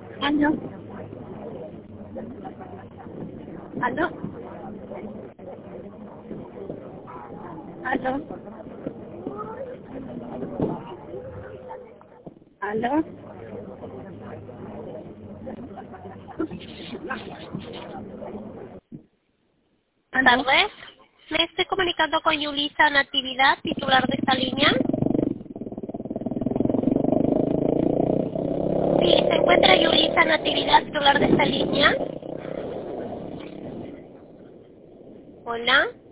¿Aló? ¿Aló? ¿Aló? ¿Aló? Buenas tardes. Me estoy comunicando con Yulisa Natividad, titular de esta línea. Sí, se encuentra Yulisa Natividad, titular de esta línea. Hola.